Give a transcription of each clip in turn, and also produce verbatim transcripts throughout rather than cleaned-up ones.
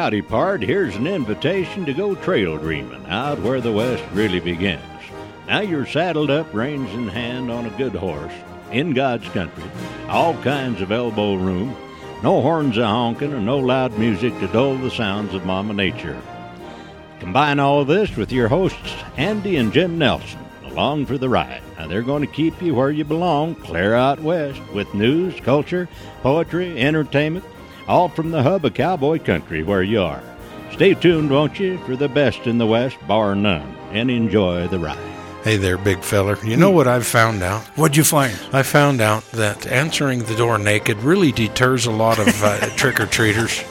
howdy part, here's an invitation to go trail dreaming out where the West really begins. Now you're saddled up, reins in hand, on a good horse, in God's country, all kinds of elbow room, no horns a honking and no loud music to dull the sounds of Mama Nature. Combine all this with your hosts, Andy and Jim Nelson, along for the ride. Now they're going to keep you where you belong, clear out west, with news, culture, poetry, entertainment, all from the hub of cowboy country where you are. Stay tuned, won't you, for the best in the West, bar none, and enjoy the ride. Hey there, big feller. You know what I've found out? What'd you find? I found out that answering the door naked really deters a lot of uh, trick-or-treaters.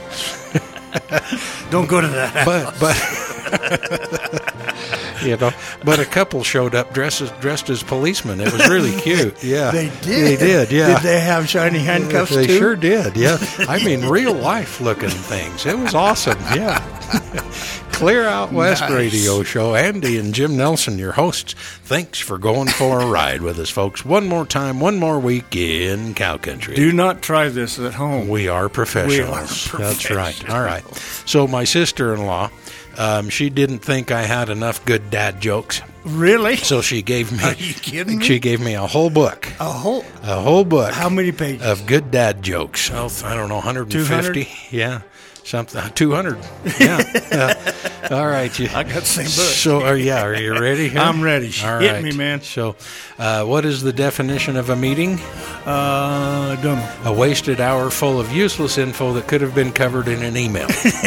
Don't go to that house. But, but you know, but a couple showed up dressed as, dressed as policemen. It was really cute. Yeah, They did. They did. Yeah, Did they have shiny handcuffs They too? sure did. Yeah, I mean, real life looking things. It was awesome. Yeah. Clear Out West Nice. Radio Show. Andy and Jim Nelson, your hosts. Thanks for going for a ride with us, folks. One more time, one more week in cow country. Do not try this at home. We are professionals. We are That's right. professionals. All right. So my sister-in-law, um, she didn't think I had enough good dad jokes, Really? so she gave me. Are you kidding me? She gave me a whole book, A whole. a whole book. How many pages? Of good dad jokes. Oh, I don't know, one hundred fifty. two hundred? Yeah, something. two hundred. Yeah. Uh, all right. You, I got the same book. So, are yeah, are you ready? Here? I'm ready. All Hit right. me, man. So, uh, what is the definition of a meeting? Uh, don't know. A wasted hour full of useless info that could have been covered in an email.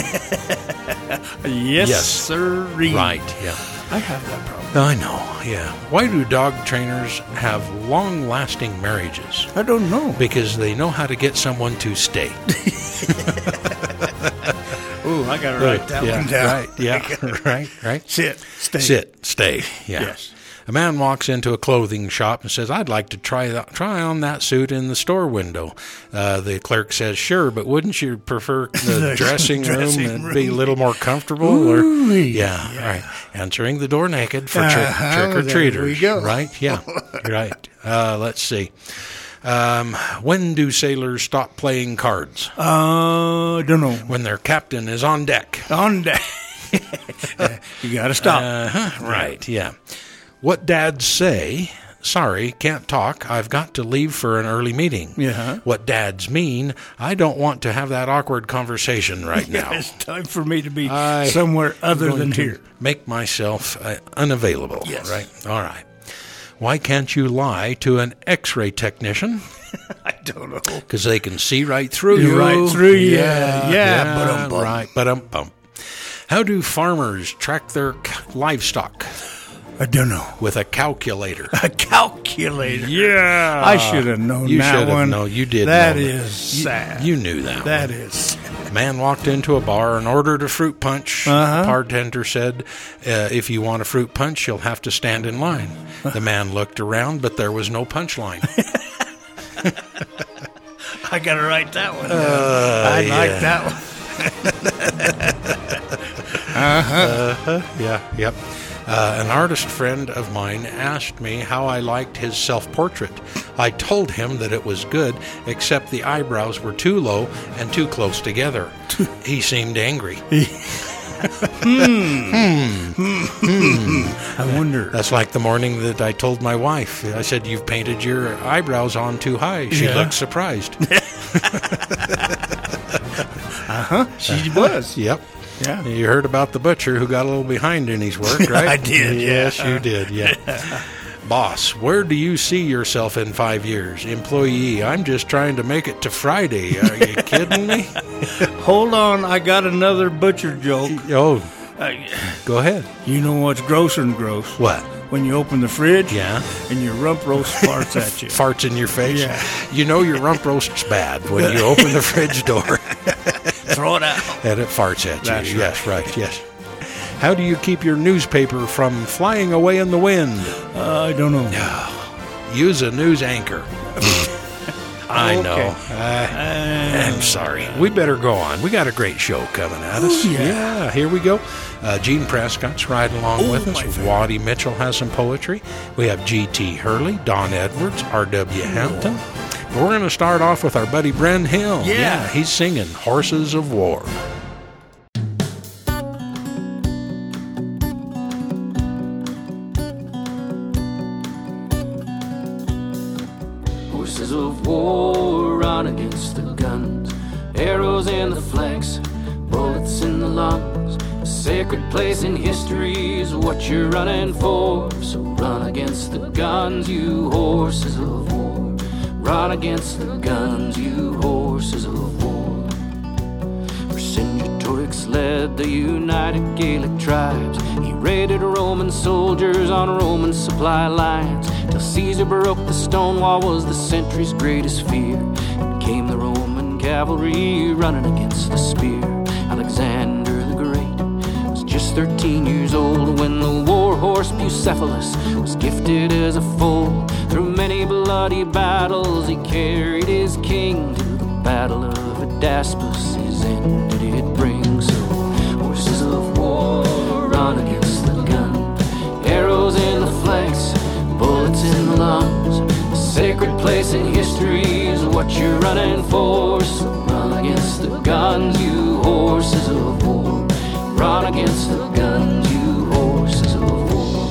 Yes, Yes. sir. Right. Yeah. I have that problem. I know. Yeah. Why do dog trainers have long-lasting marriages? I don't know. Because they know how to get someone to stay. Ooh, I got to write that yeah, one down. Right, yeah, right, right. Sit. Stay. Sit, stay, yeah. Yes. A man walks into a clothing shop and says, I'd like to try that, try on that suit in the store window. Uh, the clerk says, sure, but wouldn't you prefer the, The dressing, dressing room and room. be a little more comfortable? Or, Ooh-wee. yeah, Yeah. right. Answering the door naked for trick, Uh-huh, trick-or-treaters. there we go. Right, yeah, right. Uh, let's see. Um, when do sailors stop playing cards? Uh, don't know. When their captain is on deck. On deck. You got to stop. Uh-huh, right, yeah. What dads say, sorry, can't talk, I've got to leave for an early meeting. Yeah. What dads mean, I don't want to have that awkward conversation right now. It's time for me to be I somewhere other going than to here. Make myself uh, unavailable. Yes. Right, all right. Why can't you lie to an x-ray technician? I don't know. Because they can see right through you. Right through you. Yeah, yeah, ba-dum-bum. right, ba-dum-bum. How do farmers track their c- livestock? I don't know. With a calculator. A calculator. Yeah. I should have known You that should have one. known. You did That know that. is You- sad. You knew that That one. is. A man walked into a bar and ordered a fruit punch. Uh-huh. The bartender said, uh, if you want a fruit punch, you'll have to stand in line. The man looked around, but there was no punch line. I got to write that one. down. Uh, I yeah. like that one. Uh-huh, yeah, yep. Uh, an artist friend of mine asked me how I liked his self-portrait. I told him that it was good, except the eyebrows were too low and too close together. He seemed angry. I wonder. That's like the morning that I told my wife. I said, you've painted your eyebrows on too high. She Yeah. looked surprised. Uh-huh. She was. Yep. Yeah. You heard about the butcher who got a little behind in his work, right? I did, Yes, yeah. you did, yeah. Boss, where do you see yourself in five years? Employee, I'm just trying to make it to Friday. Are you kidding me? Hold on. I got another butcher joke. Oh, Uh, go ahead. you know what's grosser than gross? What? When you open the fridge Yeah. and your rump roast farts at you. Farts in your face? Yeah. You know your rump roast's bad when you open the fridge door Throw it out. and it farts at you. That's right. Yes, right, yes. How do you keep your newspaper from flying away in the wind? Uh, I don't know. Use a news anchor. I Okay. know. I, I'm sorry. We better go on. We got a great show coming at us. Ooh, yeah. here we go. Uh, Gene Prescott's right along Ooh, with my us. favorite. Waddy Mitchell has some poetry. We have G T Hurley, Don Edwards, R W Hampton. We're going to start off with our buddy Bren Hill. Yeah. He's singing Horses of War. of war, run against the guns. Arrows in the flanks, bullets in the lungs. A sacred place in history is what you're running for. So run against the guns, you horses of war. Run against the guns, you horses of war. Vercingetorix led the united Gaelic tribes. He raided Roman soldiers on Roman supply lines. Till Caesar broke the stone wall was the century's greatest fear. And came the Roman cavalry running against the spear. Alexander the Great was just thirteen years old when the war horse Bucephalus was gifted as a foal. Through many bloody battles he carried his king to the battle of Hydaspes. His end did it bring. So horses of war, run against the gun. Arrows in the flanks, bullets in the lungs. A sacred place in history is what you're running for. So run against the guns, you horses of war. Run against the guns, you horses of war.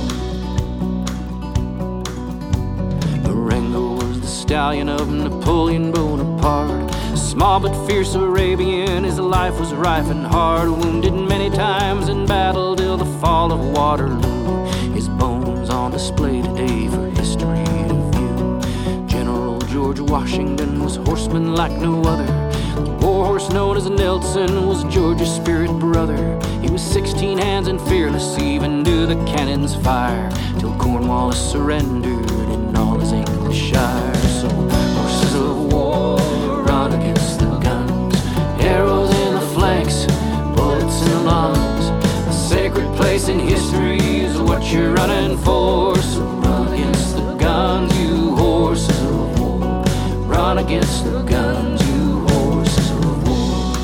Marengo was the stallion of Napoleon Bonaparte. Small but fierce Arabian, his life was rife and hard. Wounded many times in battle till the fall of Waterloo. His bones on display today for history to view. General George Washington was horseman like no other. The war horse known as Nelson was George's spirit brother. He was sixteen hands and fearless even to the cannon's fire. Till Cornwallis surrendered in all his English shire. So horses of war, run against the guns. Arrows in the flanks, bullets in the lungs. A sacred place in history is what you're running for. So run against the guns, you horses of war. Run against the guns, you horses of war.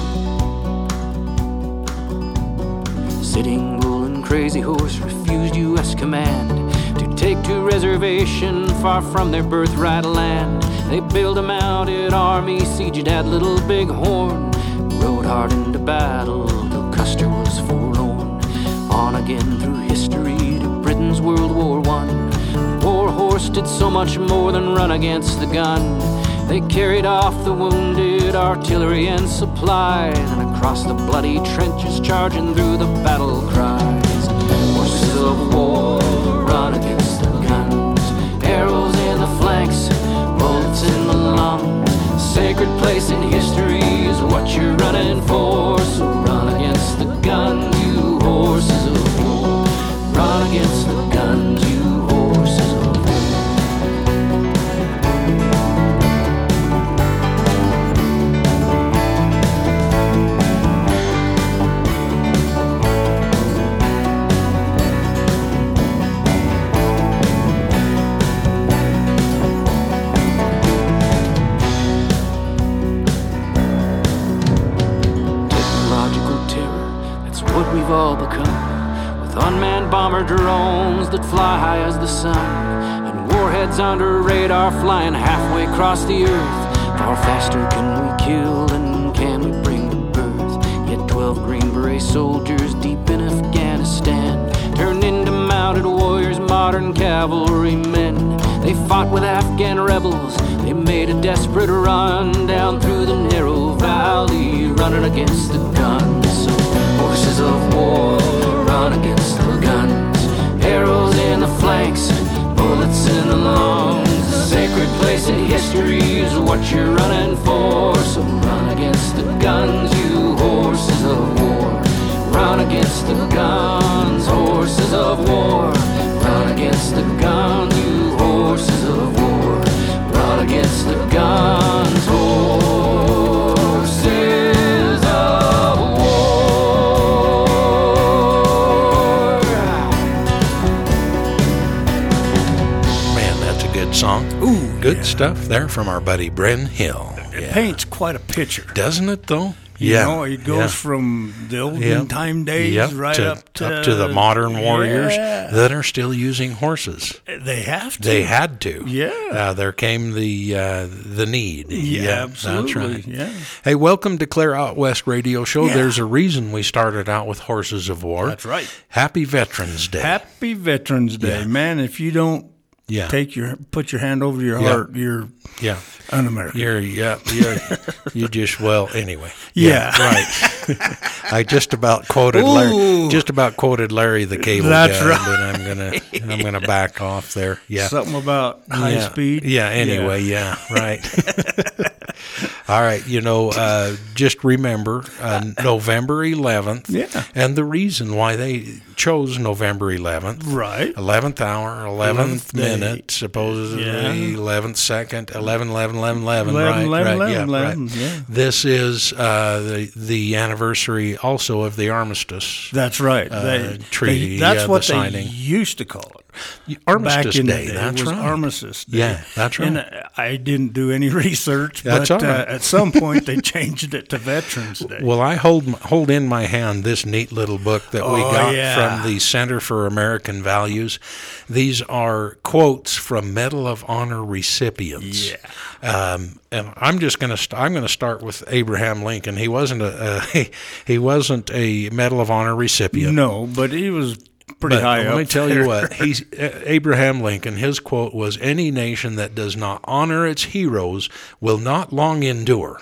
Sitting Bull and Crazy Horse refused U S command to take to reservation far from their birthright land. They built a mounted army, sieged at Little Big Horn. Rode hard into battle till Custer was forlorn. On again through history to Britain's World War One. War horse did so much more than run against the gun. They carried off the wounded, artillery and supplies, and across the bloody trenches charging through the battle cries. Horses of war, run against the guns. Arrows in the flanks, bullets in the lungs. Sacred place in history is what you're running for. So run against the guns, you horses of war. Run against the guns, you horses of war. We've all become, with unmanned bomber drones that fly high as the sun, and warheads under radar flying halfway across the earth. Far faster can we kill than can we bring to birth. Yet twelve Green Beret soldiers deep in Afghanistan turned into mounted warriors, modern cavalrymen. They fought with Afghan rebels, they made a desperate run down through the narrow valley, running against the guns. So horses of war, run against the guns. Arrows in the flanks, bullets in the lungs. A sacred place in history is what you're running for. So run against the guns, you horses of war. Run against the guns, horses of war. Run against the guns, you horses of war. Run against the guns, horses of war. Man, that's a good song. Ooh, good yeah. stuff there from our buddy Bren Hill. It Yeah. paints quite a picture. Doesn't it, though? You Yeah. know, it goes yeah. from the olden Yep. time days Yep, right to, up to up to the modern warriors Yeah. that are still using horses. They have to. They had to. Yeah. Uh, there came the uh, the need. Yeah, absolutely. That's right. Yeah. Hey, welcome to Claire Out West Radio Show. Yeah. There's a reason we started out with Horses of War. That's right. Happy Veterans Day. Happy Veterans Day, Yeah. man. If you don't Yeah. take your put your hand over your Yeah. heart. You're Yeah. un-American. You're, yeah, you're, you just, well, anyway. Yeah. Right. I just about quoted Ooh. Larry, just about quoted Larry the Cable That's Guy, right. but I'm gonna, I'm gonna back off there. Yeah. Something about high yeah. speed. Yeah, anyway, yeah, right. All right, you know, uh, just remember uh, November eleventh. Yeah. And the reason why they chose November eleventh. Right. eleventh hour, eleventh eleventh day. minute, supposedly, Yeah. eleventh second, eleven, eleven, eleven, eleven, eleven, right, eleven, right, eleven, yeah, eleven, right. yeah. This is uh, the the anniversary also of the armistice. That's right. Uh, they, treaty, they- that's yeah, what the they signing. used to call it. Armistice Back in Day, the day, that's it was right. Armistice Day. Yeah, that's right. And uh, I didn't do any research, That's but all right. uh, at some point they changed it to Veterans Day. Well, I hold hold in my hand this neat little book that we Oh, got yeah. from the Center for American Values. These are quotes from Medal of Honor recipients. Yeah. Um, and I'm just going to st- I'm going to start with Abraham Lincoln. He wasn't a uh, he, he wasn't a Medal of Honor recipient. No, but he was pretty But high let up. me tell there. you what, he's uh, Abraham Lincoln. His quote was, "Any nation that does not honor its heroes will not long endure."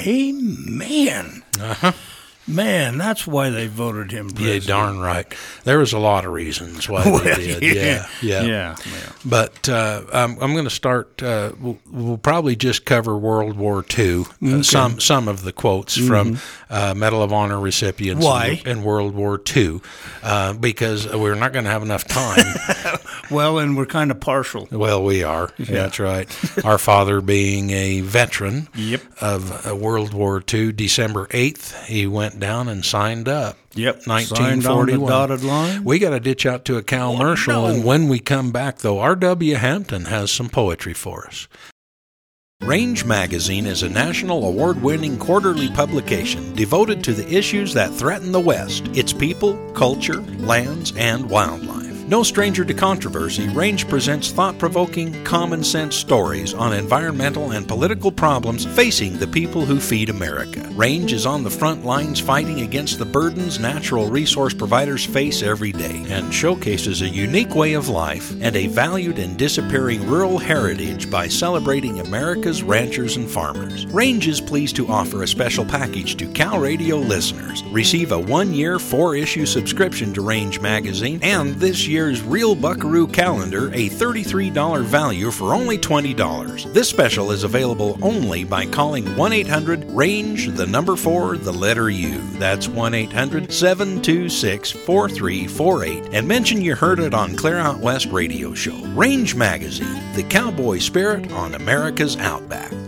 Amen. Uh-huh. Man, that's why they voted him Yeah, president. darn right. There was a lot of reasons why Well, they did. Yeah, yeah. yeah, yeah. But uh, I'm, I'm going to start. Uh, we'll, we'll probably just cover World War Two. Uh, some some of the quotes from uh, Medal of Honor recipients Why? in, in World War Two, uh, because we're not going to have enough time. Well, and we're kind of partial. Well, we are. That's right. Our father being a veteran Yep. of uh, World War Two, December eighth, he went down and signed up. Yep. nineteen Signed on the forty-one. dotted line. We got to ditch out to a cow commercial, no. and when we come back, though, R W Hampton has some poetry for us. Range Magazine is a national award-winning quarterly publication devoted to the issues that threaten the West, its people, culture, lands, and wildlife. No stranger to controversy, Range presents thought-provoking, common-sense stories on environmental and political problems facing the people who feed America. Range is on the front lines fighting against the burdens natural resource providers face every day and showcases a unique way of life and a valued and disappearing rural heritage by celebrating America's ranchers and farmers. Range is pleased to offer a special package to Cal Radio listeners. Receive a one-year, four-issue subscription to Range Magazine and this year's Real Buckaroo Calendar, a thirty-three dollars value for only twenty dollars. This special is available only by calling one eight hundred range, the number four, the letter U. That's one eight hundred seven two six four three four eight and mention you heard it on Clear Out West Radio Show. Range Magazine, the cowboy spirit on America's Outback.